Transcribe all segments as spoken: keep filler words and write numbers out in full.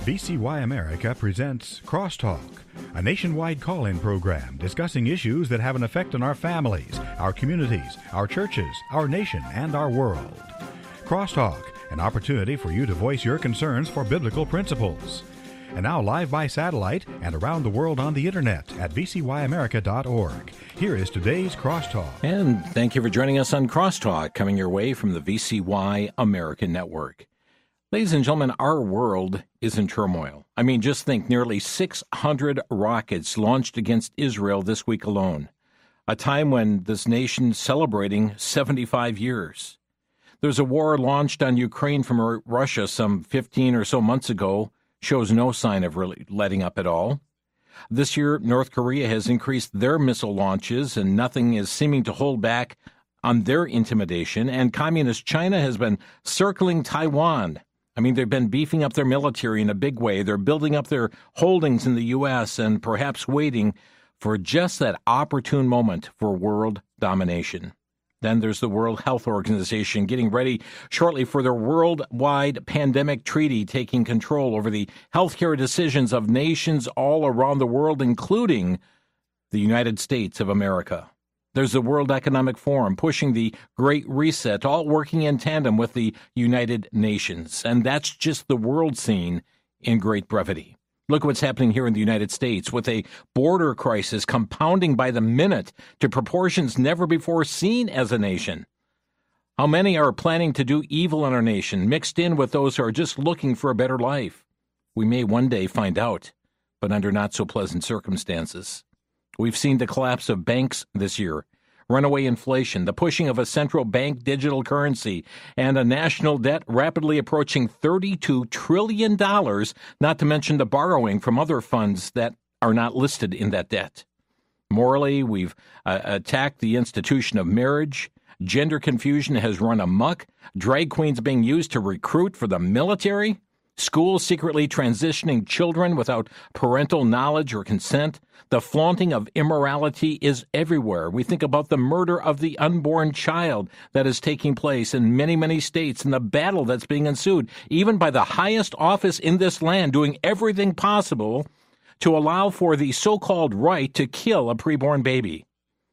V C Y America presents Crosstalk, a nationwide call-in program discussing issues that have an effect on our families, our communities, our churches, our nation, and our world. Crosstalk, an opportunity for you to voice your concerns for biblical principles. And now live by satellite and around the world on the internet at v c y america dot org. Here is today's Crosstalk. And thank you for joining us on Crosstalk, coming your way from the V C Y America Network. Ladies and gentlemen, our world is in turmoil. I mean, just think, nearly six hundred rockets launched against Israel this week alone, a time when this nation's celebrating seventy-five years. There's a war launched on Ukraine from Russia some fifteen or so months ago, shows no sign of really letting up at all. This year, North Korea has increased their missile launches, and nothing is seeming to hold back on their intimidation. And Communist China has been circling Taiwan. I mean, they've been beefing up their military in a big way. They're building up their holdings in the U S and perhaps waiting for just that opportune moment for world domination. Then there's the World Health Organization getting ready shortly for their worldwide pandemic treaty, taking control over the healthcare decisions of nations all around the world, including the United States of America. There's the World Economic Forum pushing the Great Reset, all working in tandem with the United Nations. And that's just the world scene in great brevity. Look what's happening here in the United States with a border crisis compounding by the minute to proportions never before seen as a nation. How many are planning to do evil in our nation, mixed in with those who are just looking for a better life? We may one day find out, but under not so pleasant circumstances. We've seen the collapse of banks this year, runaway inflation, the pushing of a central bank digital currency, and a national debt rapidly approaching thirty-two trillion dollars, not to mention the borrowing from other funds that are not listed in that debt. Morally, we've uh, attacked the institution of marriage. Gender confusion has run amok. Drag queens being used to recruit for the military. Schools secretly transitioning children without parental knowledge or consent. The flaunting of immorality is everywhere. We think about the murder of the unborn child that is taking place in many, many states and the battle that's being ensued, even by the highest office in this land doing everything possible to allow for the so-called right to kill a preborn baby.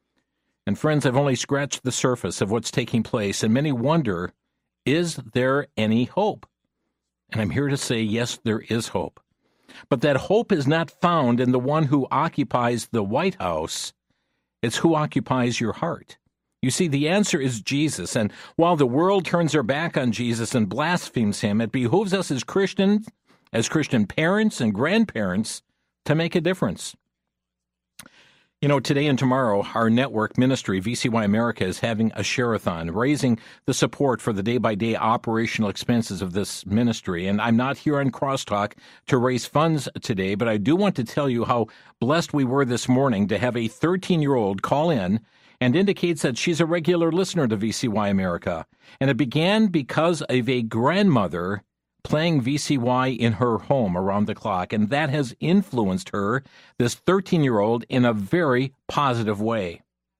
And friends, I've only scratched the surface of what's taking place, and many wonder, is there any hope? And I'm here to say, yes, there is hope. But that hope is not found in the one who occupies the White House. It's who occupies your heart. You see, the answer is Jesus. And while the world turns their back on Jesus and blasphemes him, it behooves us as Christians, as Christian parents and grandparents, to make a difference. You know, today and tomorrow, our network ministry, V C Y America, is having a share-a-thon, raising the support for the day-by-day operational expenses of this ministry. And I'm not here on Crosstalk to raise funds today, but I do want to tell you how blessed we were this morning to have a thirteen-year-old call in and indicates that she's a regular listener to V C Y America. And it began because of a grandmother playing V C Y in her home around the clock, and that has influenced her, this thirteen-year-old, in a very positive way.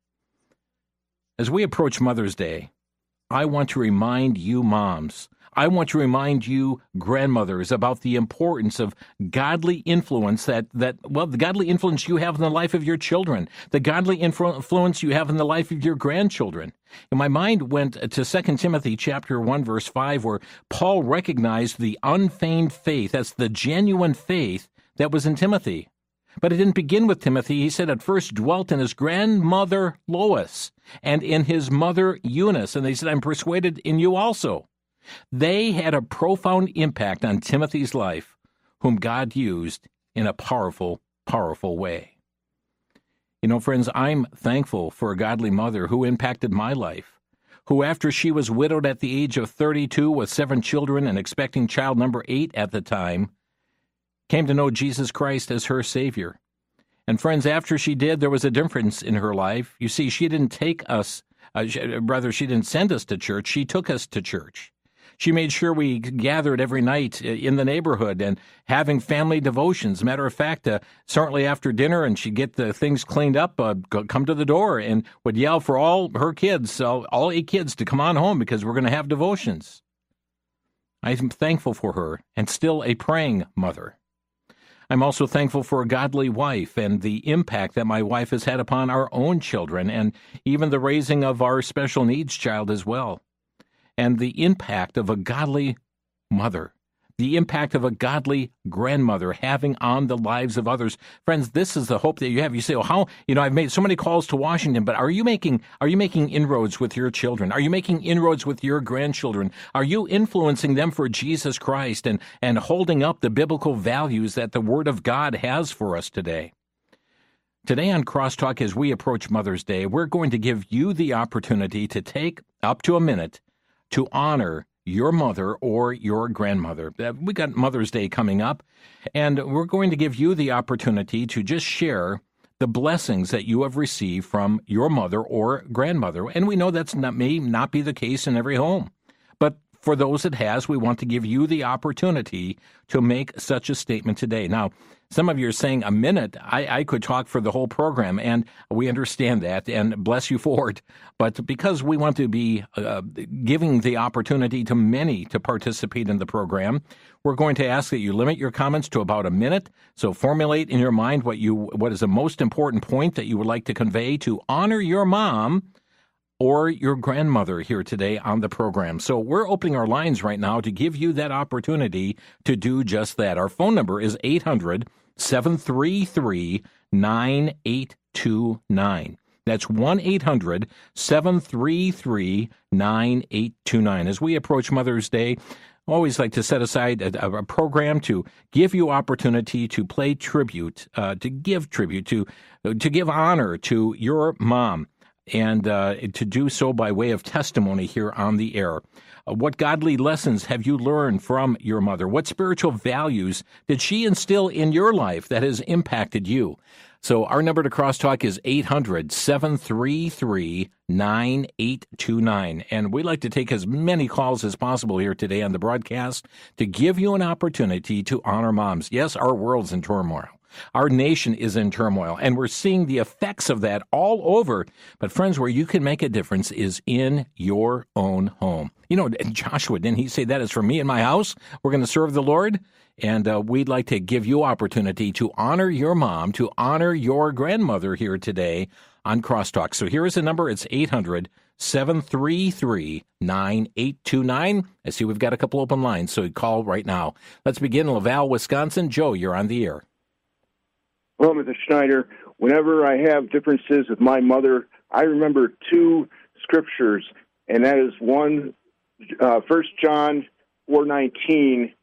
As we approach Mother's Day, I want to remind you moms, I want to remind you grandmothers about the importance of godly influence that, that well, the godly influence you have in the life of your children, the godly influ- influence you have in the life of your grandchildren. And my mind went to Second Timothy chapter one, verse five, where Paul recognized the unfeigned faith, that's the genuine faith that was in Timothy. But it didn't begin with Timothy. He said it first dwelt in his grandmother Lois and in his mother Eunice. And they said, I'm persuaded in you also. They had a profound impact on Timothy's life, whom God used in a powerful, powerful way. You know, friends, I'm thankful for a godly mother who impacted my life, who after she was widowed at the age of thirty-two with seven children and expecting child number eight at the time, came to know Jesus Christ as her Savior. And friends, after she did, there was a difference in her life. You see, she didn't take us, uh, rather, she didn't send us to church. She took us to church. She made sure we gathered every night in the neighborhood and having family devotions. Matter of fact, uh, certainly after dinner, and she'd get the things cleaned up, uh, come to the door and would yell for all her kids, all, all eight kids, to come on home because we're going to have devotions. I'm thankful for her and still a praying mother. I'm also thankful for a godly wife and the impact that my wife has had upon our own children and even the raising of our special needs child as well. And the impact of a godly mother, the impact of a godly grandmother having on the lives of others. Friends, this is the hope that you have. You say, well, how, you know, I've made so many calls to Washington, but are you making, are you making inroads with your children? Are you making inroads with your grandchildren? Are you influencing them for Jesus Christ and, and holding up the biblical values that the Word of God has for us today? Today on Crosstalk, as we approach Mother's Day, we're going to give you the opportunity to take up to a minute to honor your mother or your grandmother. We got Mother's Day coming up, and we're going to give you the opportunity to just share the blessings that you have received from your mother or grandmother. And we know that's not, may not be the case in every home. But for those it has, we want to give you the opportunity to make such a statement today. Now, some of you are saying a minute. I, I could talk for the whole program, and we understand that, and bless you for it. But because we want to be uh, giving the opportunity to many to participate in the program, we're going to ask that you limit your comments to about a minute. So formulate in your mind what you what is the most important point that you would like to convey to honor your mom or your grandmother here today on the program. So we're opening our lines right now to give you that opportunity to do just that. Our phone number is eight hundred, seven three three, nine eight two nine. That's one eight hundred, seven three three, nine eight two nine. As we approach Mother's Day, I always like to set aside a, a program to give you opportunity to play tribute, uh, to give tribute, to, to give honor to your mom, and uh, to do so by way of testimony here on the air. Uh, what godly lessons have you learned from your mother? What spiritual values did she instill in your life that has impacted you? So our number to Crosstalk is eight hundred, seven three three, nine eight two nine. And we'd like to take as many calls as possible here today on the broadcast to give you an opportunity to honor moms. Yes, our world's in turmoil. Our nation is in turmoil, and we're seeing the effects of that all over. But friends, where you can make a difference is in your own home. You know, Joshua, didn't he say that is for me and my house? We're going to serve the Lord. And uh, we'd like to give you opportunity to honor your mom, to honor your grandmother here today on Crosstalk. So here is the number. It's eight hundred, seven three three, nine eight two nine. I see we've got a couple open lines, so call right now. Let's begin in Laval, Wisconsin. Joe, you're on the air. Well, Mister Schneider, whenever I have differences with my mother, I remember two scriptures, and that is one, uh, First John four nineteen,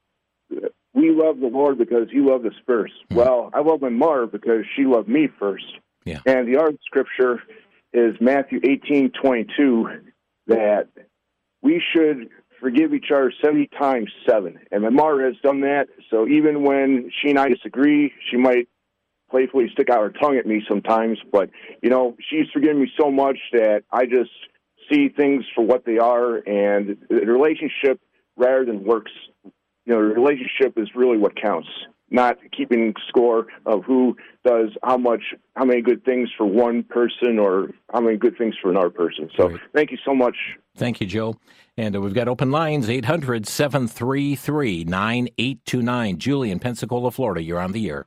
we love the Lord because he loved us first. Mm-hmm. Well, I love my mother because she loved me first. Yeah. And the other scripture is Matthew eighteen twenty-two, that we should forgive each other seventy times seven. And my mother has done that, so even when she and I disagree, she might playfully stick out her tongue at me sometimes, but, you know, she's forgiven me so much that I just see things for what they are, and the relationship, rather than works, you know, the relationship is really what counts, not keeping score of who does how much, how many good things for one person or how many good things for another person. So Great. Thank you so much. Thank you, Joe. And uh, we've got open lines, eight hundred, seven three three, nine eight two nine. Julie in Pensacola, Florida, you're on the air.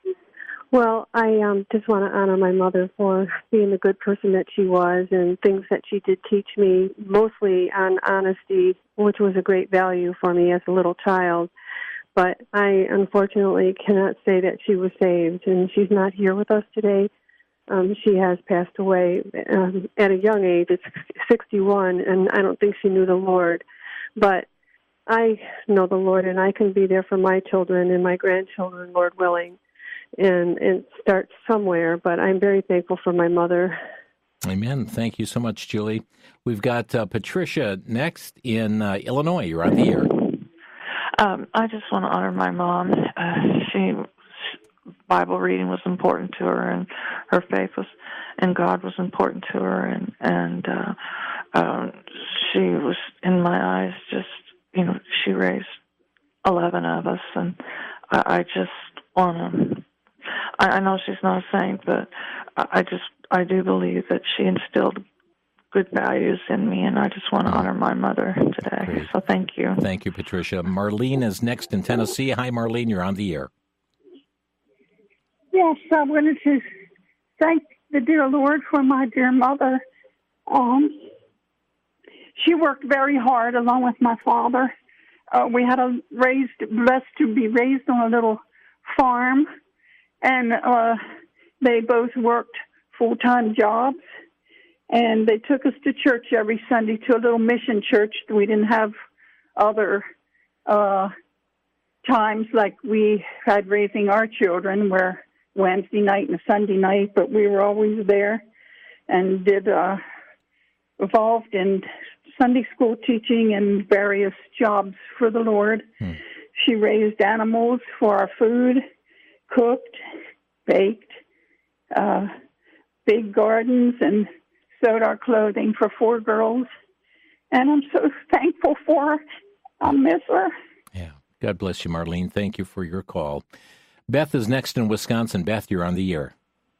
Well, I um, just want to honor my mother for being the good person that she was and things that she did teach me, mostly on honesty, which was a great value for me as a little child. But I unfortunately cannot say that she was saved, and she's not here with us today. Um, she has passed away um, at a young age. It's sixty-one, and I don't think she knew the Lord. But I know the Lord, and I can be there for my children and my grandchildren, Lord willing. And, and start somewhere, but I'm very thankful for my mother. Amen. Thank you so much, Julie. We've got uh, Patricia next in uh, Illinois. You're on the air. Um, I just want to honor my mom. Uh, she Bible reading was important to her, and her faith was, and God was important to her, and and uh, um, she was, in my eyes, just, you know, she raised eleven of us, and I, I just want to. I know she's not a saint, but I just, I do believe that she instilled good values in me, and I just want to honor my mother today. Great. So thank you. Thank you, Patricia. Marlene is next in Tennessee. Hi, Marlene. You're on the air. Yes, I wanted to thank the dear Lord for my dear mother. Um, she worked very hard along with my father. Uh, we had a raised, blessed to be raised on a little farm, and uh, they both worked full-time jobs. And they took us to church every Sunday, to a little mission church. We didn't have other uh, times like we had raising our children, where Wednesday night and Sunday night, but we were always there and did uh, involved in Sunday school teaching and various jobs for the Lord. Hmm. She raised animals for our food, cooked, baked, uh, big gardens, and sewed our clothing for four girls. And I'm so thankful for her. I miss her. Yeah. God bless you, Marlene. Thank you for your call. Beth is next in Wisconsin. Beth, you're on the air.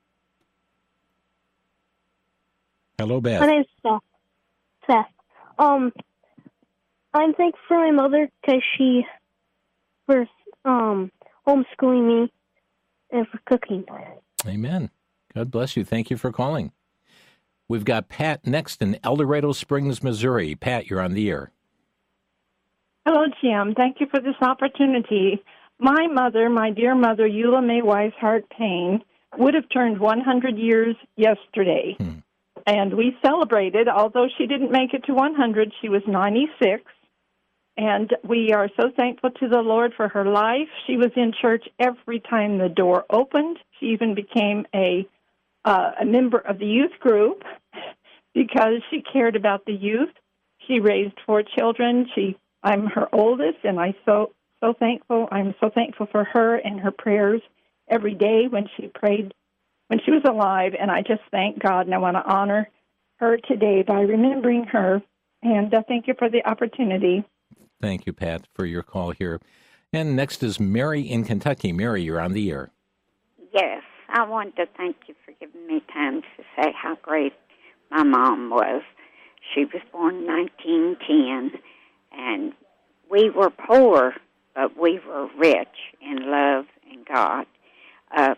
Hello, Beth. My name's Seth. Seth. Um, I'm thankful for my mother because she for um homeschooling me and for cooking. Amen. God bless you. Thank you for calling. We've got Pat next in El Dorado Springs, Missouri. Pat, you're on the air. Hello, Jim. Thank you for this opportunity. My mother, my dear mother, Eula May Weishart Payne, would have turned one hundred years yesterday. Hmm. And we celebrated, although she didn't make it to one hundred, she was ninety-six. And we are so thankful to the Lord for her life. She was in church every time the door opened. She even became a uh, a member of the youth group because she cared about the youth. She raised four children. She, I'm her oldest, and I so so thankful. I'm so thankful for her and her prayers every day when she prayed when she was alive. And I just thank God, and I want to honor her today by remembering her. And uh, thank you for the opportunity. Thank you, Pat, for your call here. And next is Mary in Kentucky. Mary, you're on the air. Yes, I wanted to thank you for giving me time to say how great my mom was. She was born in nineteen ten, and we were poor, but we were rich in love and God. Uh,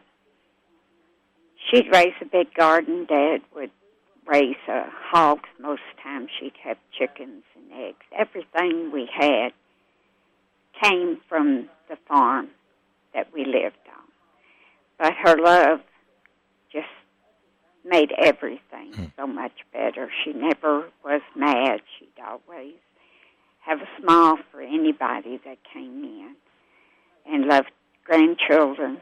she'd raise a big garden. Dad would raise uh, hogs. Most times she'd have chickens and eggs. Everything we had came from the farm that we lived on. But her love just made everything hmm. so much better. She never was mad. She'd always have a smile for anybody that came in and loved grandchildren.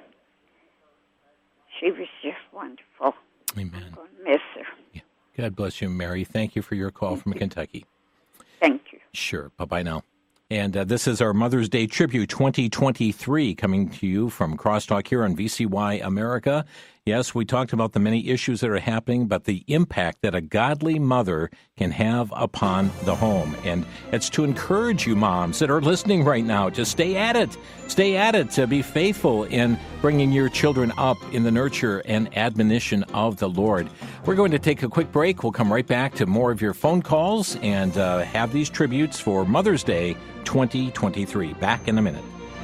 She was just wonderful. Amen. I'm going to miss her. Yeah. God bless you, Mary. Thank you for your call from Kentucky. Thank you. Sure. Bye-bye now. And uh, this is our Mother's Day Tribute twenty twenty-three coming to you from Crosstalk here on V C Y America. Yes, we talked about the many issues that are happening, but the impact that a godly mother can have upon the home. And it's to encourage you moms that are listening right now to stay at it. Stay at it, to be faithful in bringing your children up in the nurture and admonition of the Lord. We're going to take a quick break. We'll come right back to more of your phone calls and uh, have these tributes for Mother's Day twenty twenty-three. Back in a minute.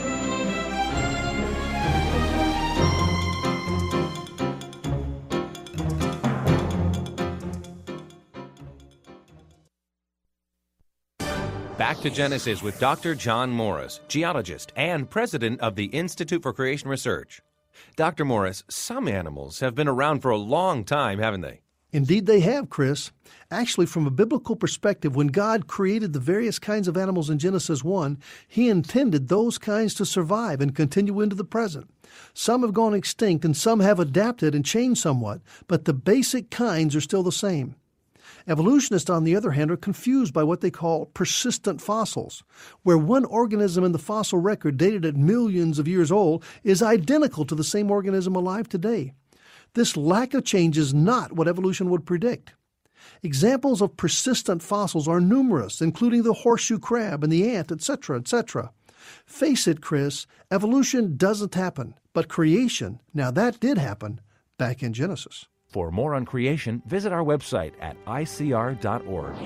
Back to Genesis with Doctor John Morris, geologist and president of the Institute for Creation Research. Doctor Morris, some animals have been around for a long time, haven't they? Indeed they have, Chris. Actually, from a biblical perspective, when God created the various kinds of animals in Genesis one, He intended those kinds to survive and continue into the present. Some have gone extinct and some have adapted and changed somewhat, but the basic kinds are still the same. Evolutionists, on the other hand, are confused by what they call persistent fossils, where one organism in the fossil record dated at millions of years old is identical to the same organism alive today. This lack of change is not what evolution would predict. Examples of persistent fossils are numerous, including the horseshoe crab and the ant, et cetera, et cetera. Face it, Chris, evolution doesn't happen, but creation, now that did happen back in Genesis. For more on creation, visit our website at I C R dot org.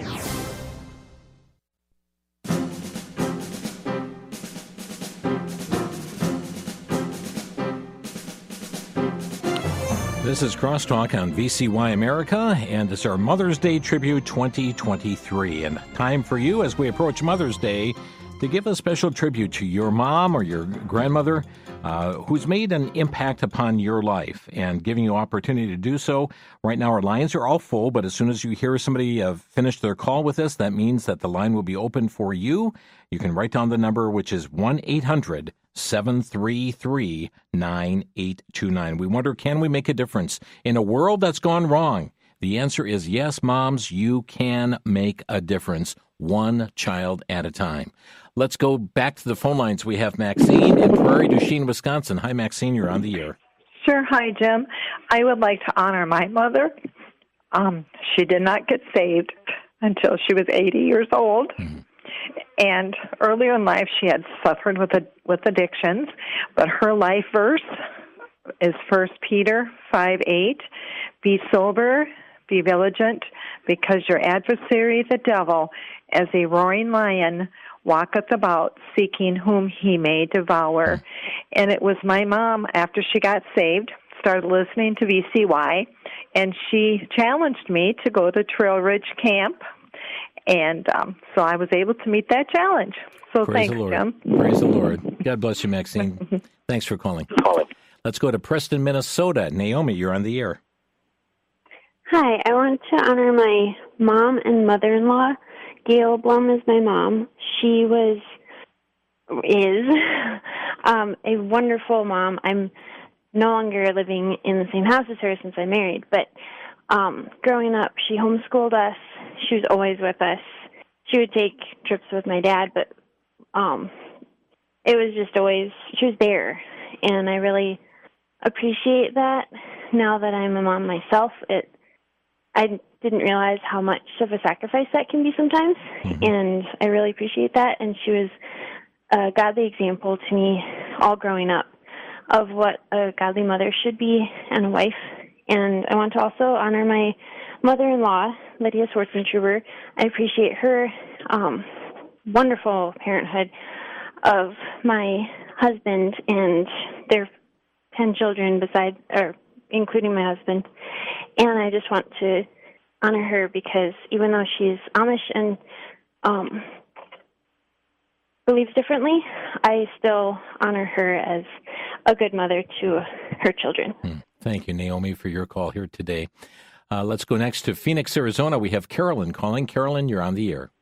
This is Crosstalk on V C Y America, and it's our Mother's Day Tribute twenty twenty-three. And time for you, as we approach Mother's Day, to give a special tribute to your mom or your grandmother uh, who's made an impact upon your life, and giving you opportunity to do so. Right now, our lines are all full, but as soon as you hear somebody uh, finish their call with us, that means that the line will be open for you. You can write down the number, which is one eight hundred seven three three nine eight two nine. We wonder, can we make a difference in a world that's gone wrong? The answer is yes, moms, you can make a difference, one child at a time. Let's go back to the phone lines. We have Maxine in Prairie du Chien, Wisconsin. Hi, Maxine, you're on the air. Sure. Hi, Jim. I would like to honor my mother. Um, she did not get saved until she was eighty years old. Mm-hmm. And earlier in life, she had suffered with a, with addictions, but her life verse is First Peter five eight. Be sober, be vigilant, because your adversary, the devil, as a roaring lion, walketh about, seeking whom he may devour. And it was my mom, after she got saved, started listening to V C Y, and she challenged me to go to Trail Ridge Camp. And um, so I was able to meet that challenge. So Praise thanks, the Lord. Jim. Praise the Lord. God bless you, Maxine. Thanks for calling. Let's go to Preston, Minnesota. Naomi, you're on the air. Hi, I want to honor my mom and mother-in-law. Gail Blum is my mom. She was, is, um, a wonderful mom. I'm no longer living in the same house as her since I married, but um, growing up, she homeschooled us. She was always with us. She would take trips with my dad, but um, it was just always, she was there, and I really appreciate that. Now that I'm a mom myself, it I didn't realize how much of a sacrifice that can be sometimes, mm-hmm. and I really appreciate that. And she was a godly example to me all growing up of what a godly mother should be and a wife. And I want to also honor my mother-in-law, Lydia Schwartzentruber. I appreciate her um, wonderful parenthood of my husband and their ten children, besides, or including my husband. And I just want to honor her because even though she's Amish and um, believes differently, I still honor her as a good mother to her children. Thank you, Naomi, for your call here today. Uh, let's go next to Phoenix, Arizona. We have Carolyn calling. Carolyn, you're on the air.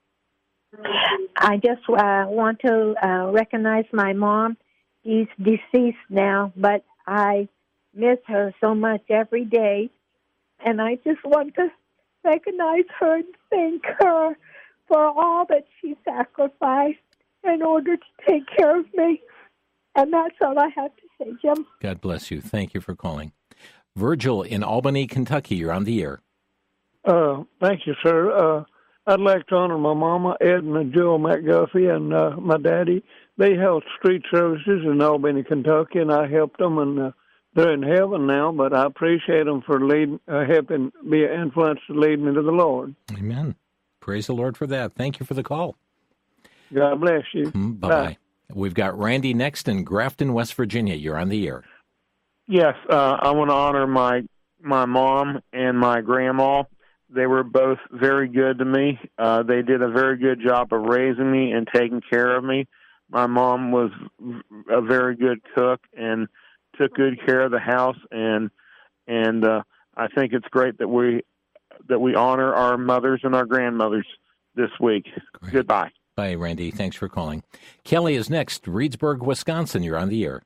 I just uh, want to uh, recognize my mom. She's deceased now, but I miss her so much every day. And I just want to recognize her and thank her for all that she sacrificed in order to take care of me. And that's all I have to say, Jim. God bless you. Thank you for calling. Virgil in Albany, Kentucky, you're on the air. Uh, thank you, sir. Uh, I'd like to honor my mama, Edna Joe McGuffey, and uh, my daddy. They held street services in Albany, Kentucky, and I helped them, and uh, they're in heaven now, but I appreciate them for leading, uh, helping be an influence to lead me to the Lord. Amen. Praise the Lord for that. Thank you for the call. God bless you. Mm, bye-bye. Bye. We've got Randy next in Grafton, West Virginia. You're on the air. Yes, uh, I want to honor my my mom and my grandma. They were both very good to me. Uh, they did a very good job of raising me and taking care of me. My mom was a very good cook and took good care of the house, and and uh, I think it's great that we that we honor our mothers and our grandmothers this week. Great. Goodbye. Bye, Randy. Thanks for calling. Kelly is next. Reedsburg, Wisconsin. You're on the air.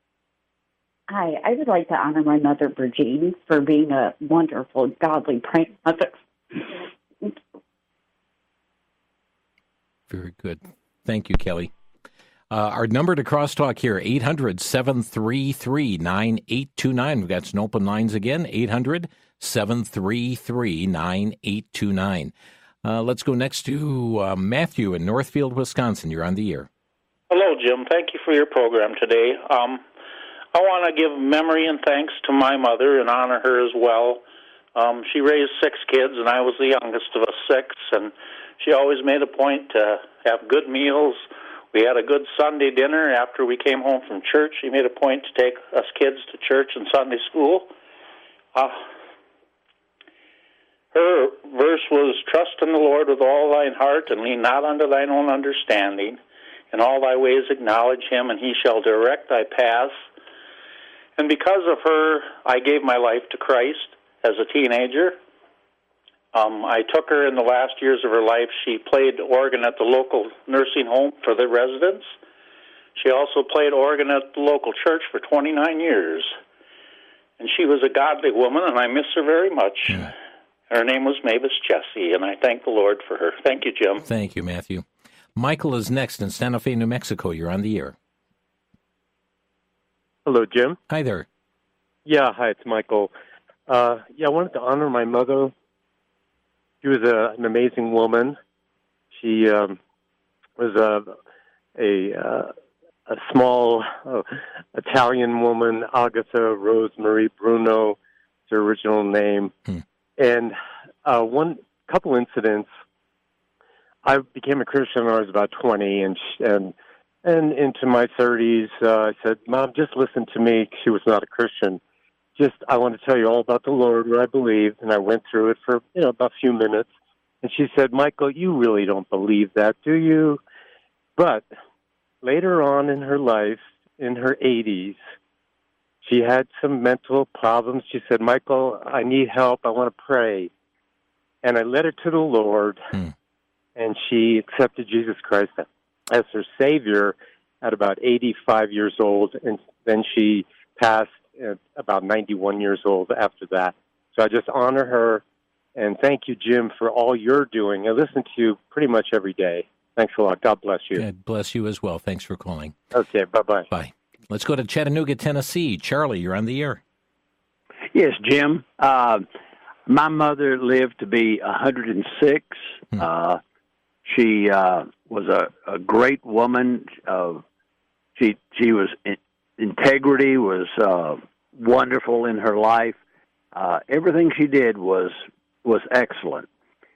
Hi, I would like to honor my mother, Virginie, for being a wonderful, godly praying mother. Very good. Thank you, Kelly. Uh, our number to crosstalk here, eight hundred seven three three nine eight two nine. We've got some open lines again, eight hundred seven three three nine eight two nine. Uh, let's go next to uh, Matthew in Northfield, Wisconsin. You're on the air. Hello, Jim. Thank you for your program today. Um, I want to give memory and thanks to my mother and honor her as well. Um, she raised six kids, and I was the youngest of us six, and she always made a point to have good meals. We had a good Sunday dinner after we came home from church. She made a point to take us kids to church and Sunday school. Uh, her verse was, "Trust in the Lord with all thine heart, and lean not unto thine own understanding. In all thy ways acknowledge him, and he shall direct thy paths." And because of her, I gave my life to Christ as a teenager. Um, I took her in the last years of her life. She played organ at the local nursing home for the residents. She also played organ at the local church for twenty-nine years. And she was a godly woman, and I miss her very much. Yeah. Her name was Mavis Jessie, and I thank the Lord for her. Thank you, Jim. Thank you, Matthew. Michael is next in Santa Fe, New Mexico. You're on the air. Hello, Jim. Hi there. Yeah, hi, it's Michael. Uh, yeah, I wanted to honor my mother. She was a, an amazing woman. She um, was a a, uh, a small uh, Italian woman, Agatha Rosemary Bruno, is her original name. Hmm. And uh, one couple incidents. I became a Christian when I was about twenty, and and and into my thirties, uh, I said, "Mom, just listen to me." She was not a Christian. Just, I want to tell you all about the Lord, what I believe. And I went through it for, you know, about a few minutes. And she said, "Michael, you really don't believe that, do you?" But later on in her life, in her eighties, she had some mental problems. She said, "Michael, I need help. I want to pray." And I led her to the Lord, hmm. and she accepted Jesus Christ as her Savior at about eighty-five years old. And then she passed at about ninety-one years old after that. So I just honor her, and thank you, Jim, for all you're doing. I listen to you pretty much every day. Thanks a lot. God bless you. God bless you as well. Thanks for calling. Okay, bye-bye. Bye. Let's go to Chattanooga, Tennessee. Charlie, you're on the air. Yes, Jim. Uh, my mother lived to be one hundred six. Hmm. Uh, she uh, was a, a great woman. Uh, she she was in, integrity was uh, wonderful in her life. Uh, everything she did was was excellent.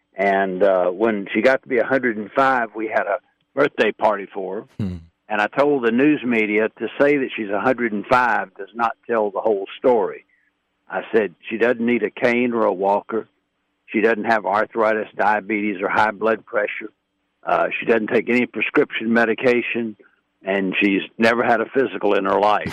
And uh, when she got to be one hundred five, we had a birthday party for her. Hmm. And I told the news media to say that she's one hundred five does not tell the whole story. I said she doesn't need a cane or a walker. She doesn't have arthritis, diabetes, or high blood pressure. Uh, she doesn't take any prescription medication, and she's never had a physical in her life.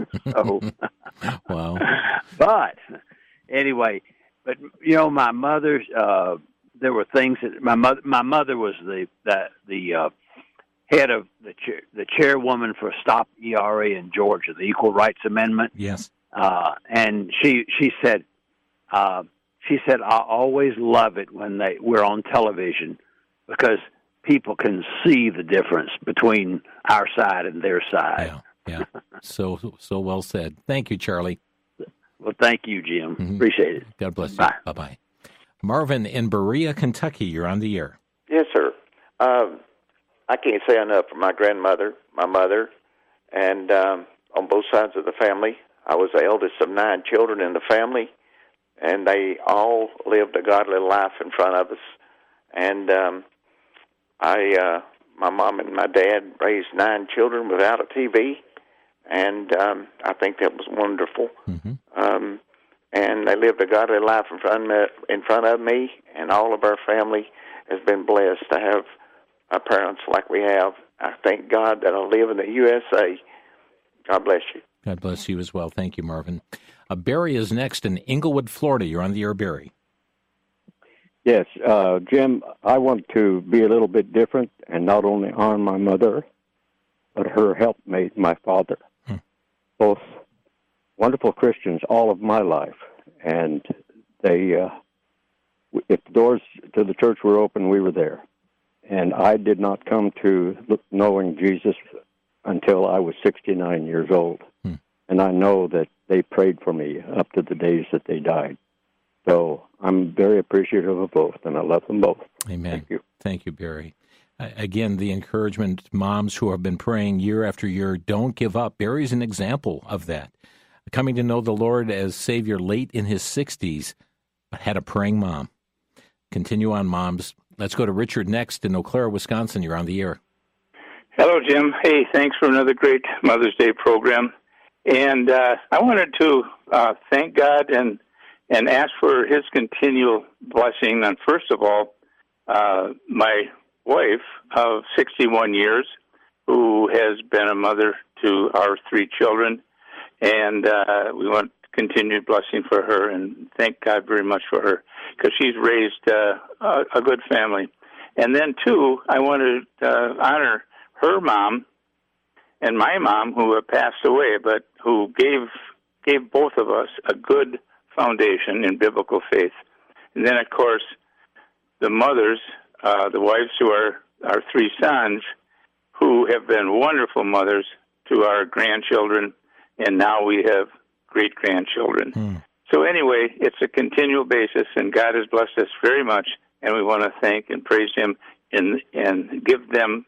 so, wow. But anyway, but you know, my mother. Uh, there were things that my mother. My mother was the the the uh, head of the chair, the chairwoman for Stop E R A in Georgia, the Equal Rights Amendment. Yes. Uh, and she she said, uh, she said, "I always love it when they we're on television because people can see the difference between our side and their side." Yeah, yeah. so so well said. Thank you, Charlie. Well, thank you, Jim. Mm-hmm. Appreciate it. God bless you. Bye. Bye-bye. Marvin in Berea, Kentucky, you're on the air. Yes, sir. Um, I can't say enough for my grandmother, my mother, and um, on both sides of the family. I was the eldest of nine children in the family, and they all lived a godly life in front of us. And um, I, uh, my mom and my dad raised nine children without a T V, and um, I think that was wonderful. Mm-hmm. Um, and they lived a godly life in front of me, in front of me, and all of our family has been blessed to have our parents like we have. I thank God that I live in the U S A. God bless you. God bless you as well. Thank you, Marvin. Uh, Barry is next in Inglewood, Florida. You're on the air, Barry. Yes, uh, Jim, I want to be a little bit different and not only honor my mother, but her helpmate, my father. Hmm. Both wonderful Christians all of my life. And they, uh, if the doors to the church were open, we were there. And I did not come to knowing Jesus until I was sixty-nine years old. Hmm. And I know that they prayed for me up to the days that they died. So I'm very appreciative of both, and I love them both. Amen. Thank you. Thank you, Barry. Uh, again, the encouragement, moms who have been praying year after year, don't give up. Barry's an example of that. Coming to know the Lord as Savior late in his sixties, but had a praying mom. Continue on, moms. Let's go to Richard next in Eau Claire, Wisconsin. You're on the air. Hello, Jim. Hey, thanks for another great Mother's Day program. And uh, I wanted to uh, thank God and and ask for His continual blessing on, first of all, uh, my wife of sixty-one years, who has been a mother to our three children. And uh, we want continued blessing for her, and thank God very much for her, because she's raised uh, a, a good family. And then, two, I want to uh, honor her mom and my mom, who have passed away, but who gave gave both of us a good foundation in biblical faith. And then, of course, the mothers, uh, the wives to our, our three sons, who have been wonderful mothers to our grandchildren, and now we have great-grandchildren. Mm. So anyway, it's a continual basis, and God has blessed us very much, and we want to thank and praise Him and and give them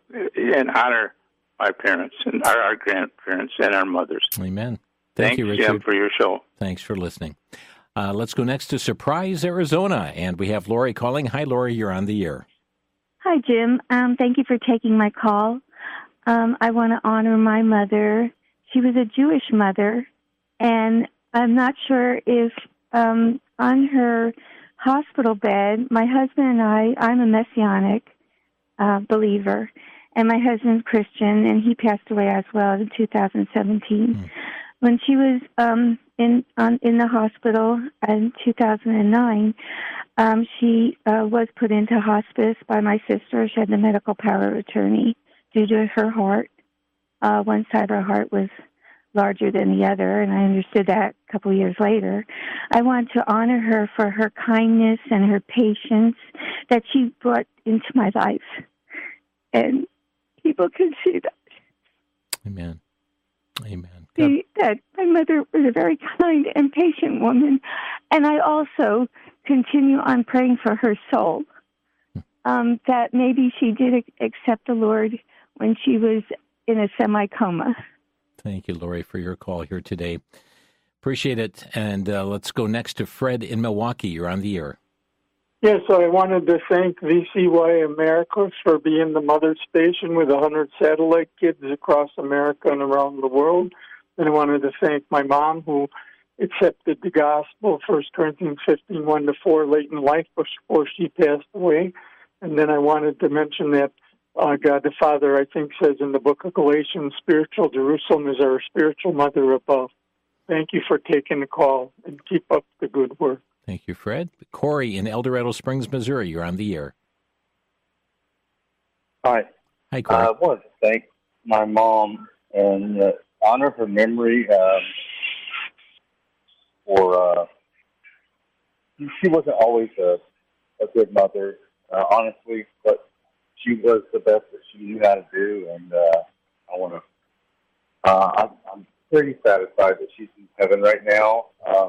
and honor our parents and our, our grandparents and our mothers. Amen. Thank Thanks, you, Richard. Jim, for your show. Thanks for listening. Uh, let's go next to Surprise, Arizona, and we have Lori calling. Hi, Lori. You're on the air. Hi, Jim. Um, thank you for taking my call. Um, I want to honor my mother. She was a Jewish mother, and I'm not sure if um, on her hospital bed, my husband and I, I'm a Messianic uh, believer, and my husband's Christian, and he passed away as well in two thousand seventeen. Mm. When she was um, in on, in the hospital in two thousand nine, um, she uh, was put into hospice by my sister. She had the medical power of attorney due to her heart. Uh, one side of her heart was larger than the other, and I understood that a couple of years later. I want to honor her for her kindness and her patience that she brought into my life. And people can see that. Amen. Amen. See that my mother was a very kind and patient woman, and I also continue on praying for her soul, um, that maybe she did accept the Lord when she was in a semi-coma. Thank you, Lori, for your call here today. Appreciate it. And uh, let's go next to Fred in Milwaukee. You're on the air. Yes, I wanted to thank V C Y America for being the mother station with one hundred satellite kids across America and around the world. And I wanted to thank my mom, who accepted the gospel, First Corinthians fifteen, one to four, late in life before she passed away. And then I wanted to mention that uh, God the Father, I think, says in the book of Galatians, spiritual Jerusalem is our spiritual mother above. Thank you for taking the call, and keep up the good work. Thank you, Fred. Corey in El Dorado Springs, Missouri. You're on the air. Hi. Hi, Corey. Uh, I wanted to thank my mom and uh, honor her memory um, for, uh, she wasn't always a, a good mother, uh, honestly, but she was the best that she knew how to do, and uh, I want to, uh, I'm, I'm pretty satisfied that she's in heaven right now. Uh,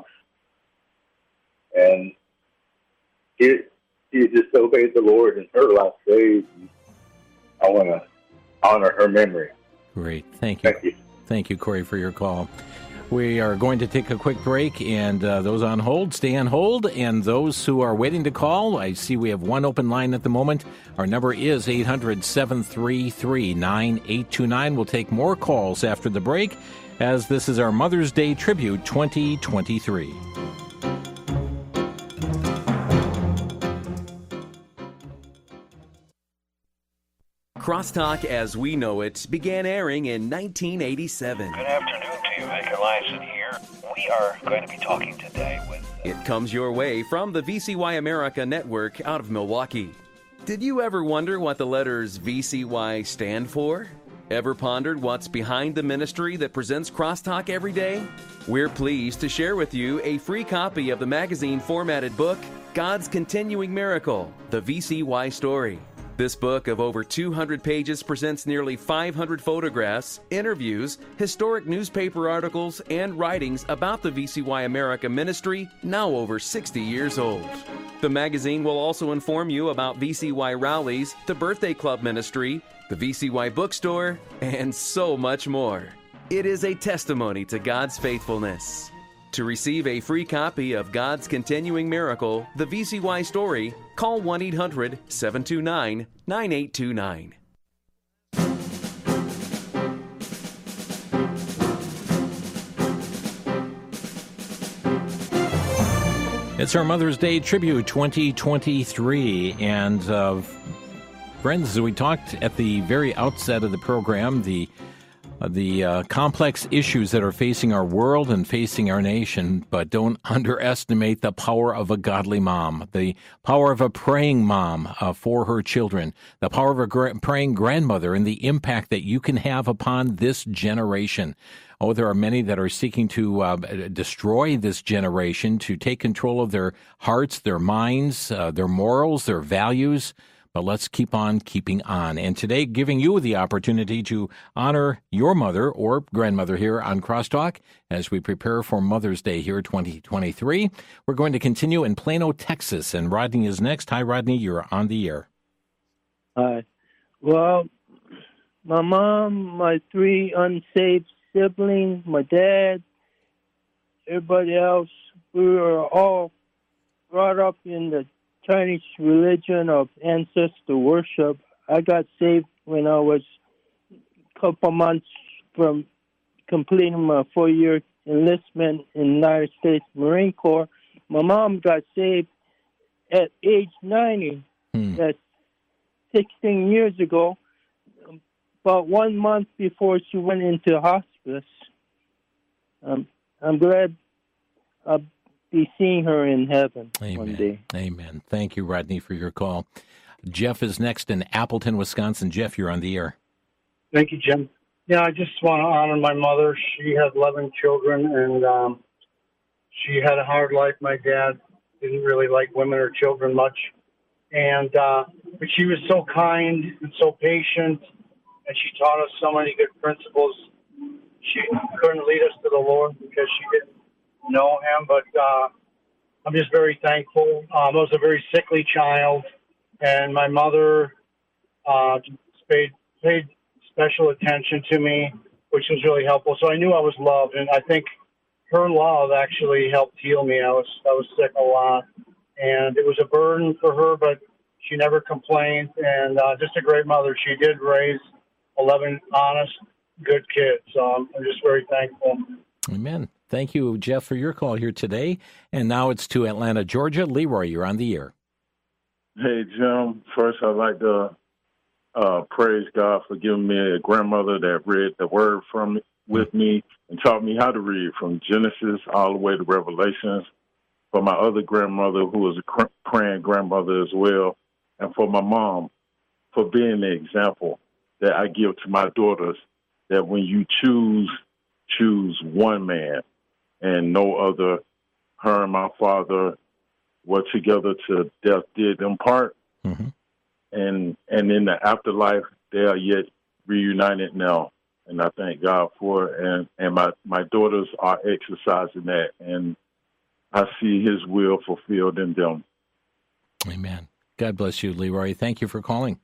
And she, she just obeyed the Lord in her last days. And I want to honor her memory. Great. Thank you. Thank you. Thank you, Corey, for your call. We are going to take a quick break, and uh, those on hold, stay on hold. And those who are waiting to call, I see we have one open line at the moment. Our number is eight hundred, seven three three, nine eight two nine. We'll take more calls after the break, as this is our Mother's Day Tribute twenty twenty-three. Crosstalk as we know it began airing in nineteen eighty-seven. Good afternoon to you, Vic Eliason here. We are going to be talking today with... It comes your way from the V C Y America Network out of Milwaukee. Did you ever wonder what the letters V C Y stand for? Ever pondered what's behind the ministry that presents Crosstalk every day? We're pleased to share with you a free copy of the magazine formatted book, God's Continuing Miracle, The V C Y Story. This book of over two hundred pages presents nearly five hundred photographs, interviews, historic newspaper articles, and writings about the V C Y America ministry, now over sixty years old. The magazine will also inform you about V C Y rallies, the Birthday Club ministry, the V C Y bookstore, and so much more. It is a testimony to God's faithfulness. To receive a free copy of God's Continuing Miracle, the V C Y Story, call one eight hundred seven two nine nine eight two nine. It's our Mother's Day Tribute twenty twenty-three, and uh, friends, as we talked at the very outset of the program, the uh, the uh, complex issues that are facing our world and facing our nation, but don't underestimate the power of a godly mom, the power of a praying mom uh, for her children, the power of a gra- praying grandmother, and the impact that you can have upon this generation. Oh, there are many that are seeking to uh, destroy this generation, to take control of their hearts, their minds, uh, their morals, their values. But let's keep on keeping on. And today, giving you the opportunity to honor your mother or grandmother here on Crosstalk as we prepare for Mother's Day here twenty twenty-three. We're going to continue in Plano, Texas, and Rodney is next. Hi, Rodney. You're on the air. Hi. Well, my mom, my three unsaved siblings, my dad, everybody else, we were all brought up in the Chinese religion of ancestor worship. I got saved when I was a couple months from completing my four-year enlistment in the United States Marine Corps. My mom got saved at age ninety. Hmm. That's sixteen years ago. About one month before she went into hospice. Um, I'm glad I'll be seeing her in heaven Amen. one day. Amen. Thank you, Rodney, for your call. Jeff is next in Appleton, Wisconsin. Jeff, you're on the air. Thank you, Jim. Yeah, I just want to honor my mother. She has eleven children, and um, she had a hard life. My dad didn't really like women or children much, and uh, but she was so kind and so patient, and she taught us so many good principles. She couldn't lead us to the Lord because she didn't know Him, but uh, I'm just very thankful. Um, I was a very sickly child, and my mother uh, paid, paid special attention to me, which was really helpful. So I knew I was loved, and I think her love actually helped heal me. I was I was sick a lot, and it was a burden for her, but she never complained, and uh, just a great mother. She did raise eleven honest, good kids, so I'm, I'm just very thankful. Amen. Thank you, Jeff, for your call here today. And now it's to Atlanta, Georgia. Leroy, you're on the air. Hey, Jim. First, I'd like to uh, praise God for giving me a grandmother that read the Word from with me and taught me how to read from Genesis all the way to Revelations. For my other grandmother, who was a praying grandmother as well, and for my mom, for being the example that I give to my daughters, that when you choose, choose one man and no other. Her and my father were together till death did them part. Mm-hmm. And and in the afterlife, they are yet reunited now. And I thank God for it. And, and my, my daughters are exercising that. And I see His will fulfilled in them. Amen. God bless you, Leroy. Thank you for calling.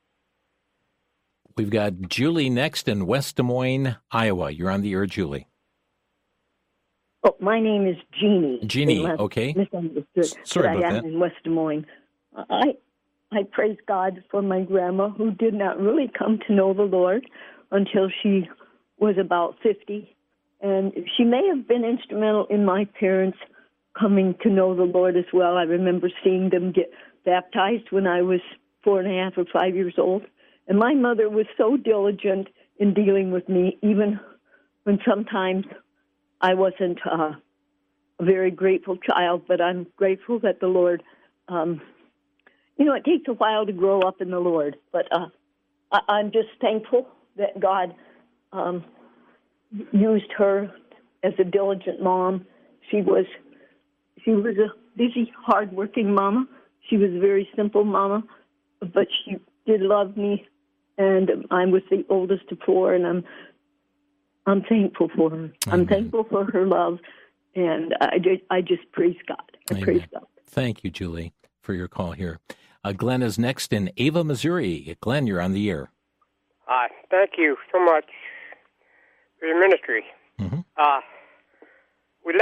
We've got Julie next in West Des Moines, Iowa. You're on the air, Julie. Oh, my name is Jeannie. Jeannie, okay. Misunderstood. Sorry but about I am that. in West Des Moines. I I praise God for my grandma, who did not really come to know the Lord until she was about fifty. And she may have been instrumental in my parents coming to know the Lord as well. I remember seeing them get baptized when I was four and a half or five years old. And my mother was so diligent in dealing with me, even when sometimes I wasn't uh, a very grateful child, but I'm grateful that the Lord, um, you know, it takes a while to grow up in the Lord, but uh, I- I'm just thankful that God um, used her as a diligent mom. She was, she was a busy, hardworking mama. She was a very simple mama, but she did love me, and I was the oldest of four, and I'm I'm thankful for her. Mm-hmm. I'm thankful for her love, and I just, I just praise God. I Amen. praise God. Thank you, Julie, for your call here. Uh, Glenn is next in Ava, Missouri. Glenn, you're on the air. Hi. Thank you so much for your ministry. Mm-hmm. Uh, we left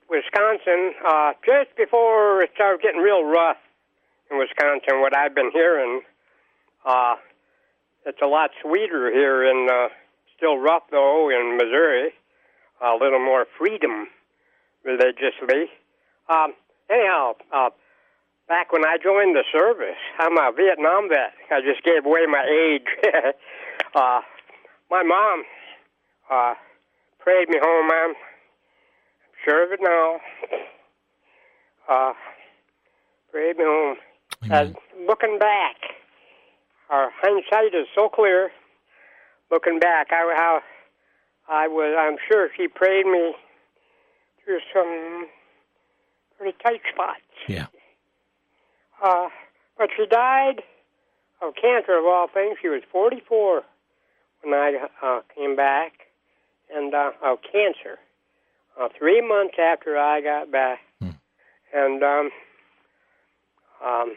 Wisconsin, uh, just before it started getting real rough in Wisconsin, what I've been hearing, uh, it's a lot sweeter here in, uh, still rough though, in Missouri, a little more freedom religiously. Um, anyhow, uh, back when I joined the service, I'm a Vietnam vet. I just gave away my age. uh, my mom uh, prayed me home. I'm sure of it now. Uh, prayed me home. Uh, looking back, our hindsight is so clear. Looking back, I, how I was, I'm sure she prayed me through some pretty tight spots. Yeah. Uh, but she died of cancer, of all things. She was forty-four when I uh, came back, and uh, of cancer. Uh, three months after I got back, hmm. and um, um,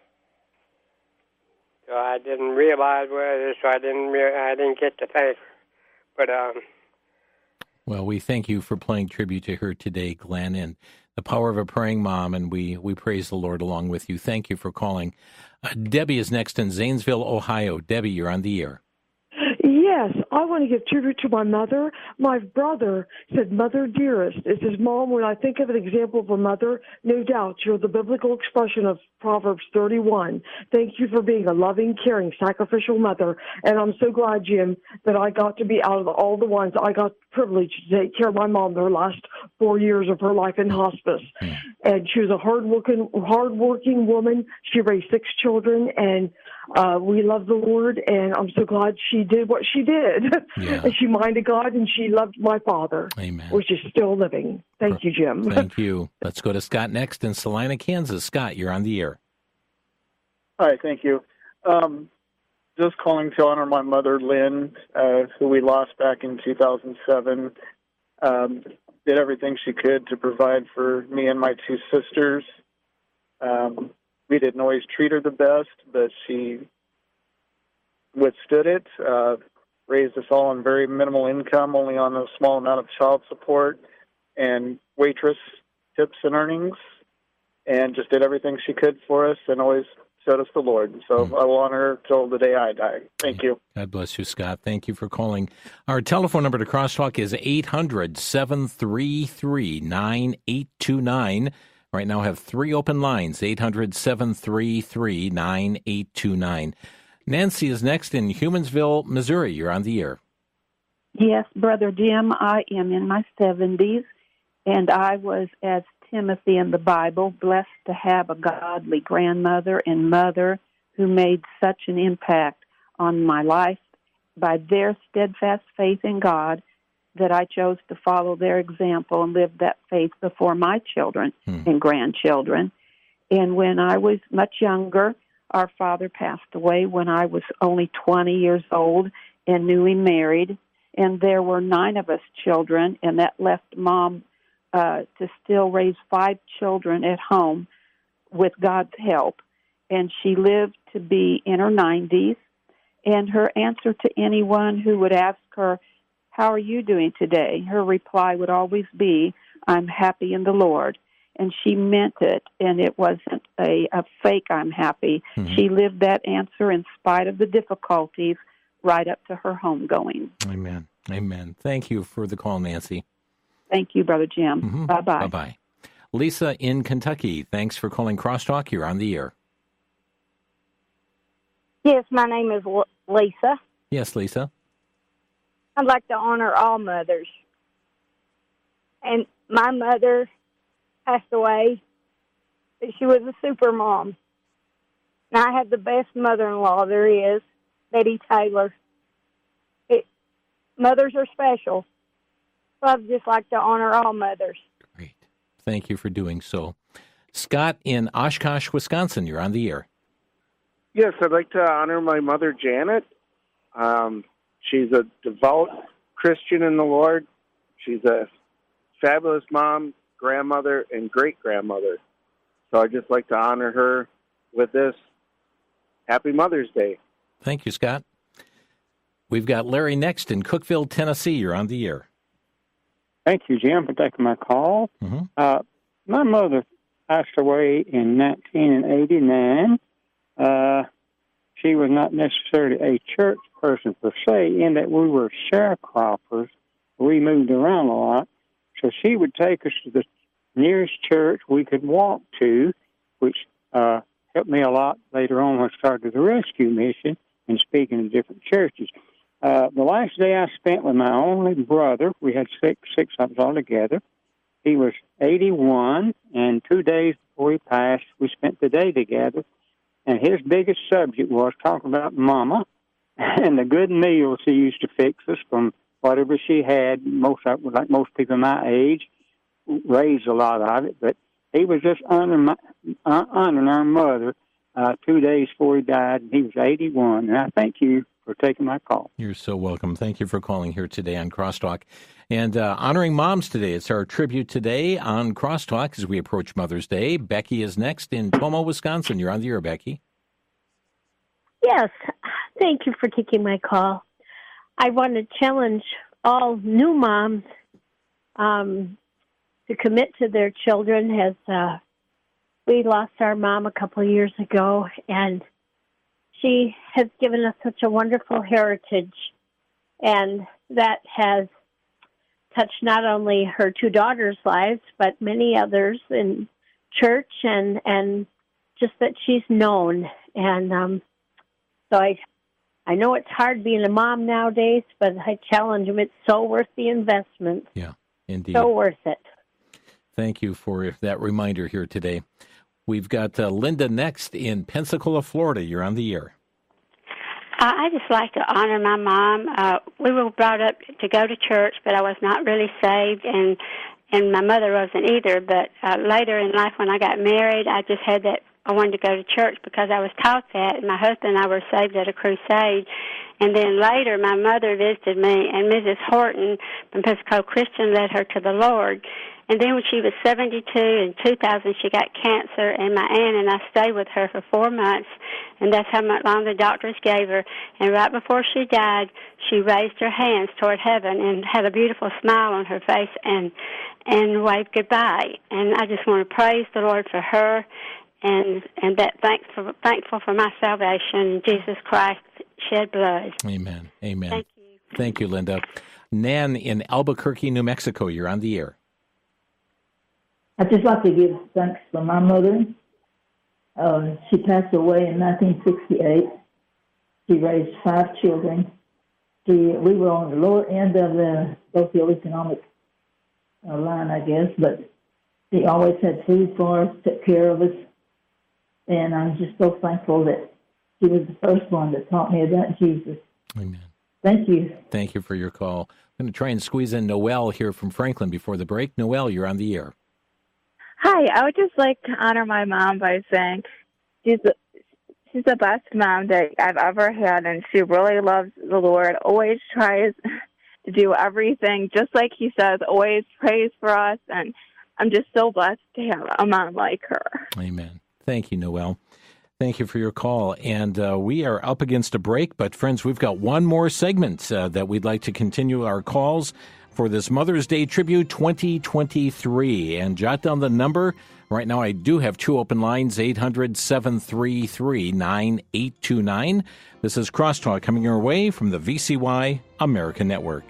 so I didn't realize what it is, so I didn't re- I didn't get to thank her. But um, well, we thank you for playing tribute to her today, Glenn, and the power of a praying mom, and we, we praise the Lord along with you. Thank you for calling. Uh, Debbie is next in Zanesville, Ohio. Debbie, you're on the air. Yes, I want to give tribute to my mother. My brother said, "Mother dearest." It's his mom. When I think of an example of a mother, no doubt you're the biblical expression of Proverbs thirty-one. Thank you for being a loving, caring, sacrificial mother. And I'm so glad, Jim, that I got to be out of all the ones. I got privileged to take care of my mom the last four years of her life in hospice. Mm. And she was a hard-working, hard-working woman. She raised six children, and uh, we love the Lord, and I'm so glad she did what she did. Yeah. And she minded God, and she loved my father, Amen. Which is still living. Thank you, Jim. Thank you. Let's go to Scott next in Salina, Kansas. Scott, you're on the air. Hi, thank you. Um, just calling to honor my mother, Lynn, uh, who we lost back in two thousand seven. Um, did everything she could to provide for me and my two sisters. Um, we didn't always treat her the best, but she withstood it, uh, raised us all on very minimal income, only on a small amount of child support and waitress tips and earnings, and just did everything she could for us and always showed us the Lord. So mm. I will honor her till the day I die. Thank you. God bless you, Scott. Thank you for calling. Our telephone number to Crosstalk is eight hundred, seven three three, nine eight two nine. Right now I have three open lines, eight hundred, seven three three, nine eight two nine. Nancy is next in Humansville, Missouri. You're on the air. Yes, Brother Jim, I am in my seventies, and I was, as Timothy in the Bible, blessed to have a godly grandmother and mother who made such an impact on my life by their steadfast faith in God that I chose to follow their example and live that faith before my children hmm. and grandchildren. And when I was much younger, our father passed away when I was only twenty years old and newly married, and there were nine of us children, and that left Mom uh, to still raise five children at home with God's help. And she lived to be in her nineties, and her answer to anyone who would ask her, "How are you doing today?" her reply would always be, "I'm happy in the Lord." And she meant it, and it wasn't a, a fake "I'm happy." Mm-hmm. She lived that answer in spite of the difficulties right up to her homegoing. Amen. Amen. Thank you for the call, Nancy. Thank you, Brother Jim. Mm-hmm. Bye-bye. Bye-bye. Lisa in Kentucky, thanks for calling Crosstalk. You're on the air. Yes, my name is L- Lisa. Yes, Lisa. I'd like to honor all mothers. And my mother passed away, but she was a super mom. And I had the best mother-in-law there is, Betty Taylor. It, mothers are special. So I'd just like to honor all mothers. Great. Thank you for doing so. Scott in Oshkosh, Wisconsin, you're on the air. Yes, I'd like to honor my mother, Janet. Um, she's a devout Christian in the Lord. She's a fabulous mom, grandmother, and great-grandmother. So I'd just like to honor her with this. Happy Mother's Day. Thank you, Scott. We've got Larry next in Cookeville, Tennessee. You're on the air. Thank you, Jim, for taking my call. Mm-hmm. Uh, my mother passed away in nineteen eighty-nine. Uh, she was not necessarily a church person per se, in that we were sharecroppers. We moved around a lot. So she would take us to the nearest church we could walk to, which uh, helped me a lot later on when I started the rescue mission and speaking in different churches. Uh, the last day I spent with my only brother, we had six, six of us all together. He was eighty-one, and two days before he passed, we spent the day together. And his biggest subject was talking about Mama and the good meals she used to fix us from whatever she had. Most of, like most people my age, raised a lot of it. But he was just honoring, my, uh, honoring our mother uh, two days before he died. And he was eighty-one. And I thank you for taking my call. You're so welcome. Thank you for calling here today on Crosstalk. And uh, honoring moms today. It's our tribute today on Crosstalk as we approach Mother's Day. Becky is next in Como, Wisconsin. You're on the air, Becky. Yes. Thank you for taking my call. I want to challenge all new moms um, to commit to their children. As uh, we lost our mom a couple of years ago, and she has given us such a wonderful heritage, and that has touched not only her two daughters' lives, but many others in church, and, and just that she's known. And um, so I I know it's hard being a mom nowadays, but I challenge them. It's so worth the investment. Yeah, indeed. So worth it. Thank you for that reminder here today. We've got uh, Linda next in Pensacola, Florida. You're on the air. Uh, I just like to honor my mom. Uh, we were brought up to go to church, but I was not really saved, and and my mother wasn't either. But uh, later in life, when I got married, I just had that. I wanted to go to church because I was taught that, and my husband and I were saved at a crusade. And then later, my mother visited me, and Missus Horton from Pensacola Christian led her to the Lord. And then when she was seventy-two, in two thousand, she got cancer, and my aunt and I stayed with her for four months, and that's how much long the doctors gave her. And right before she died, she raised her hands toward heaven and had a beautiful smile on her face and and waved goodbye. And I just want to praise the Lord for her, and and that thankful thankful for my salvation. Jesus Christ shed blood. Amen. Amen. Thank you. Thank you, Linda. Nan in Albuquerque, New Mexico. You're on the air. I'd just like to give thanks for my mother. Uh, she passed away in nineteen sixty-eight. She raised five children. She, we were on the lower end of the socioeconomic uh, line, I guess, but she always had food for us, took care of us. And I'm just so thankful that she was the first one that taught me about Jesus. Amen. Thank you. Thank you for your call. I'm going to try and squeeze in Noelle here from Franklin before the break. Noelle, you're on the air. Hi, I would just like to honor my mom by saying she's the, she's the best mom that I've ever had, and she really loves the Lord, always tries to do everything just like he says, always prays for us, and I'm just so blessed to have a mom like her. Amen. Thank you, Noelle. Thank you for your call. And uh, we are up against a break, but friends, we've got one more segment uh, that we'd like to continue our calls for this Mother's Day Tribute twenty twenty-three. And jot down the number. Right now I do have two open lines, eight hundred, seven three three, nine eight two nine. This is Crosstalk coming your way from the V C Y American Network.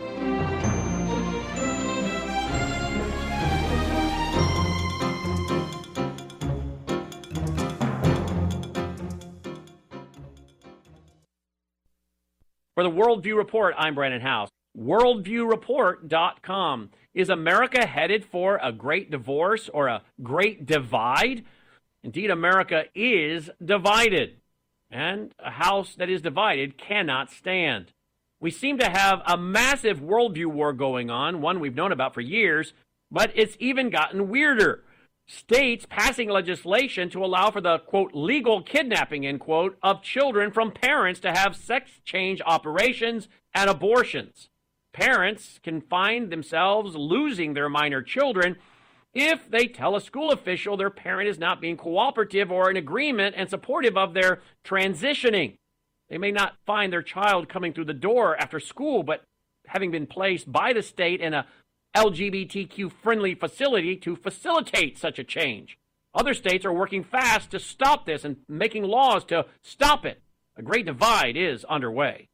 For the Worldview Report, I'm Brandon House. worldview report dot com. Is America headed for a great divorce or a great divide? Indeed, America is divided, and a house that is divided cannot stand. We seem to have a massive worldview war going on, one we've known about for years, but it's even gotten weirder. States passing legislation to allow for the, quote, legal kidnapping, end quote, of children from parents to have sex change operations and abortions. Parents can find themselves losing their minor children if they tell a school official their parent is not being cooperative or in agreement and supportive of their transitioning. They may not find their child coming through the door after school, but having been placed by the state in a L G B T Q-friendly facility to facilitate such a change. Other states are working fast to stop this and making laws to stop it. A great divide is underway.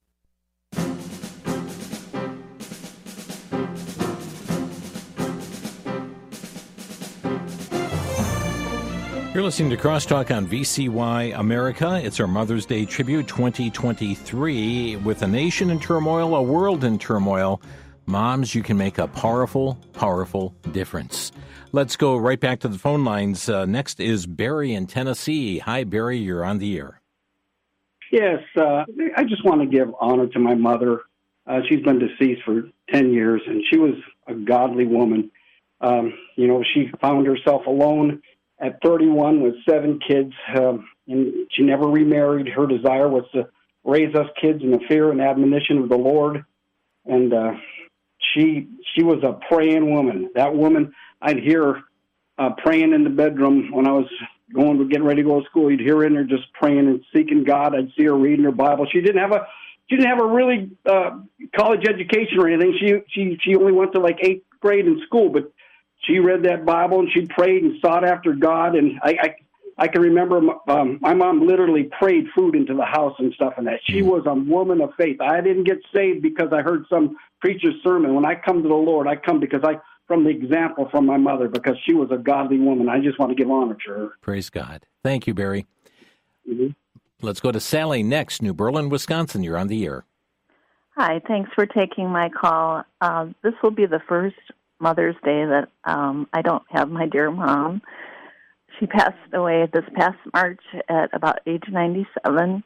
You're listening to Crosstalk on V C Y America. It's our Mother's Day tribute twenty twenty-three. With a nation in turmoil, a world in turmoil, moms, you can make a powerful, powerful difference. Let's go right back to the phone lines. Uh, next is Barry in Tennessee. Hi, Barry. You're on the air. Yes, uh, I just want to give honor to my mother. Uh, she's been deceased for ten years, and she was a godly woman. Um, you know, she found herself alone at thirty-one with seven kids, um, and she never remarried. Her desire was to raise us kids in the fear and admonition of the Lord. And uh, she she was a praying woman. That woman, I'd hear her uh, praying in the bedroom when I was going to getting ready to go to school. You'd hear her in there just praying and seeking God. I'd see her reading her Bible. She didn't have a she didn't have a really uh, college education or anything. She she she only went to like eighth grade in school, but she read that Bible and she prayed and sought after God. And I, I, I can remember um, my mom literally prayed food into the house and stuff and that. She was a woman of faith. I didn't get saved because I heard some preacher's sermon. When I come to the Lord, I come because I, from the example from my mother, because she was a godly woman. I just want to give honor to her. Praise God. Thank you, Barry. Mm-hmm. Let's go to Sally next, New Berlin, Wisconsin. You're on the air. Hi, thanks for taking my call. Uh, this will be the first Mother's Day that um, I don't have my dear mom. She passed away this past March at about age ninety-seven,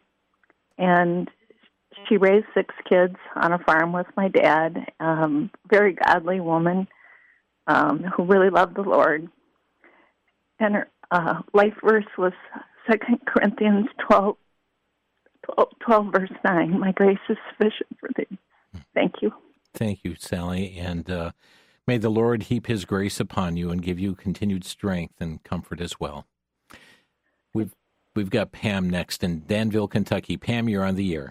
and she raised six kids on a farm with my dad. Um, very godly woman um, who really loved the Lord. And her uh, life verse was Second Corinthians twelve, twelve, twelve, verse nine. My grace is sufficient for thee. Thank you. Thank you, Sally, and uh, may the Lord heap his grace upon you and give you continued strength and comfort as well. We've we've got Pam next in Danville, Kentucky. Pam, you're on the air.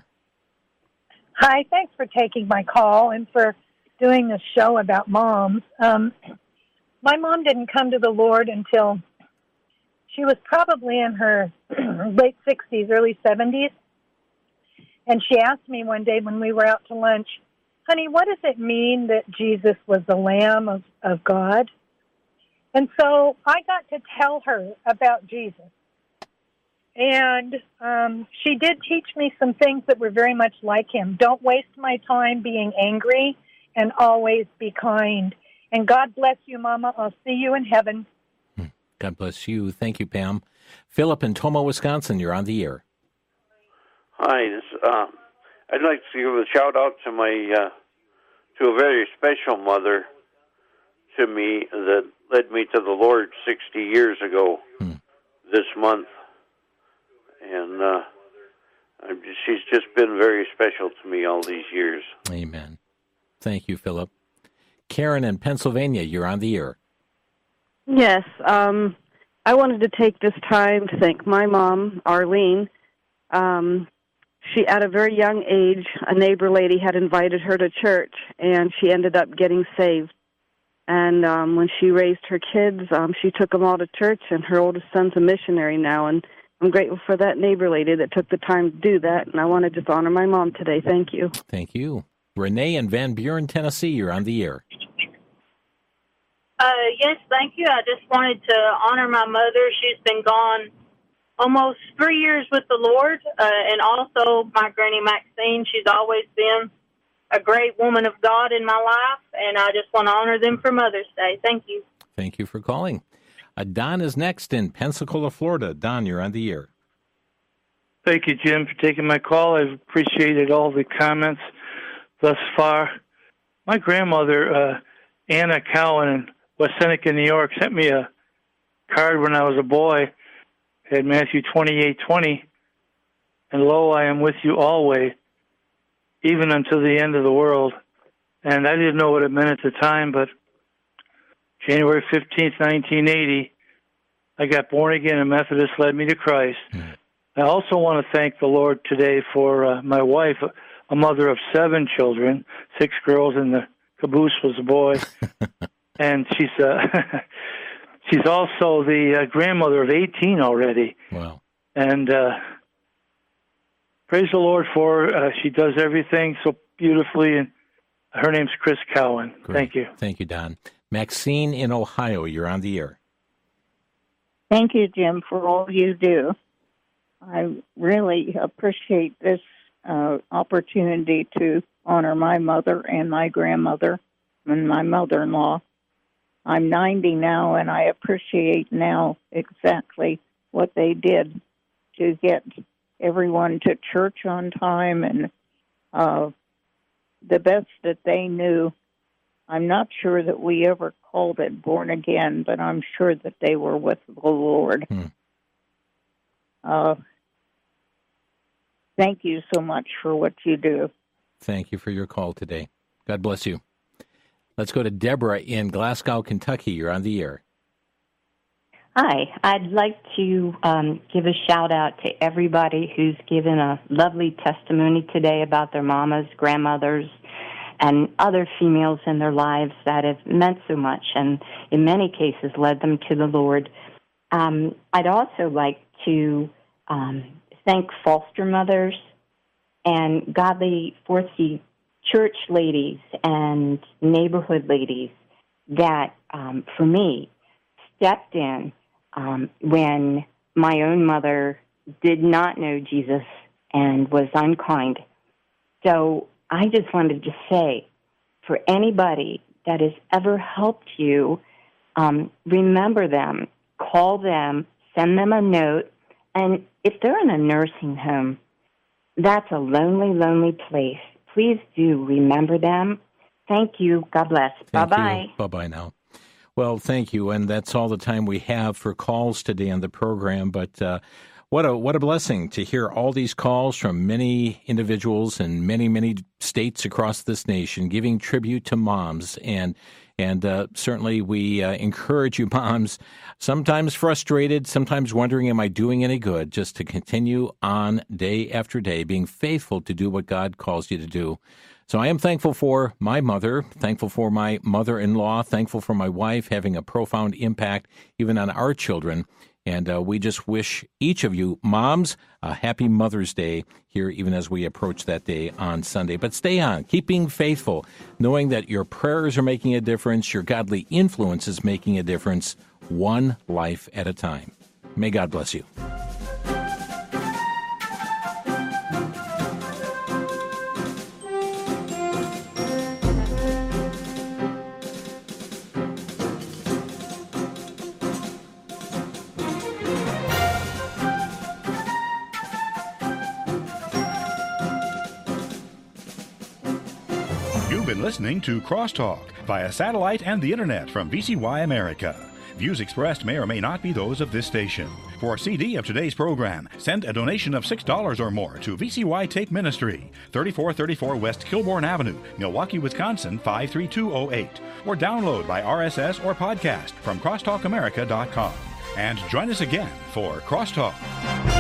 Hi, thanks for taking my call and for doing this show about moms. Um, my mom didn't come to the Lord until she was probably in her late sixties, early seventies. And she asked me one day when we were out to lunch, honey, what does it mean that Jesus was the Lamb of, of God? And so I got to tell her about Jesus. And um, she did teach me some things that were very much like him. Don't waste my time being angry and always be kind. And God bless you, Mama. I'll see you in heaven. God bless you. Thank you, Pam. Philip in Tomah, Wisconsin, you're on the air. Hi, this, uh, I'd like to give a shout out to my uh, to a very special mother to me that led me to the Lord sixty years ago hmm. this month, and uh, I'm just, she's just been very special to me all these years. Amen. Thank you, Philip. Karen in Pennsylvania, you're on the air. Yes, um, I wanted to take this time to thank my mom, Arlene. Um, She, at a very young age, a neighbor lady had invited her to church, and she ended up getting saved. And um, when she raised her kids, um, she took them all to church, and her oldest son's a missionary now. And I'm grateful for that neighbor lady that took the time to do that, and I want to just honor my mom today. Thank you. Thank you. Renee in Van Buren, Tennessee, you're on the air. Uh, yes, thank you. I just wanted to honor my mother. She's been gone almost three years with the Lord, uh, and also my Granny Maxine. She's always been a great woman of God in my life, and I just want to honor them for Mother's Day. Thank you. Thank you for calling. Uh, Don is next in Pensacola, Florida. Don, you're on the air. Thank you, Jim, for taking my call. I've appreciated all the comments thus far. My grandmother, uh, Anna Cowan in West Seneca, New York, sent me a card when I was a boy. Had Matthew twenty-eight twenty, and lo, I am with you always, even until the end of the world. And I didn't know what it meant at the time, but January fifteenth, nineteen eighty, I got born again, and Methodist led me to Christ. Mm. I also want to thank the Lord today for uh, my wife, a mother of seven children, six girls in the Caboose was a boy. And she's uh, she's also the uh, grandmother of eighteen already. Wow. And uh, praise the Lord for her. Uh, she does everything so beautifully, and her name's Chris Cowan. Great. Thank you. Thank you, Don. Maxine in Ohio, you're on the air. Thank you, Jim, for all you do. I really appreciate this uh, opportunity to honor my mother and my grandmother and my mother-in-law. I'm ninety now, and I appreciate now exactly what they did to get everyone to church on time, and uh, the best that they knew. I'm not sure that we ever called it born again, but I'm sure that they were with the Lord. Hmm. Uh, thank you so much for what you do. Thank you for your call today. God bless you. Let's go to Deborah in Glasgow, Kentucky. You're on the air. Hi. I'd like to um, give a shout-out to everybody who's given a lovely testimony today about their mamas, grandmothers, and other females in their lives that have meant so much and in many cases led them to the Lord. Um, I'd also like to um, thank foster mothers and godly fourth church ladies and neighborhood ladies that, um, for me, stepped in um, when my own mother did not know Jesus and was unkind. So I just wanted to say, for anybody that has ever helped you, um, remember them, call them, send them a note, and if they're in a nursing home, that's a lonely, lonely place. Please do remember them. Thank you. God bless. Thank Bye-bye. you. Bye-bye now. Well, thank you, and that's all the time we have for calls today on the program, but uh, What a what a blessing to hear all these calls from many individuals in many, many states across this nation giving tribute to moms. And and uh, certainly we uh, encourage you moms, sometimes frustrated, sometimes wondering, am I doing any good, just to continue on day after day, being faithful to do what God calls you to do. So I am thankful for my mother, thankful for my mother-in-law, thankful for my wife having a profound impact even on our children. And uh, we just wish each of you moms a happy Mother's Day here, even as we approach that day on Sunday. But stay on, keep being faithful, knowing that your prayers are making a difference, your godly influence is making a difference, one life at a time. May God bless you. Listening to Crosstalk via satellite and the internet from V C Y America. Views expressed may or may not be those of this station. For a C D of today's program, send a donation of six dollars or more to V C Y Take Ministry, thirty-four thirty-four West Kilbourne Avenue, Milwaukee, Wisconsin, five three two oh eight, or download by R S S or podcast from crosstalk america dot com. And join us again for Crosstalk.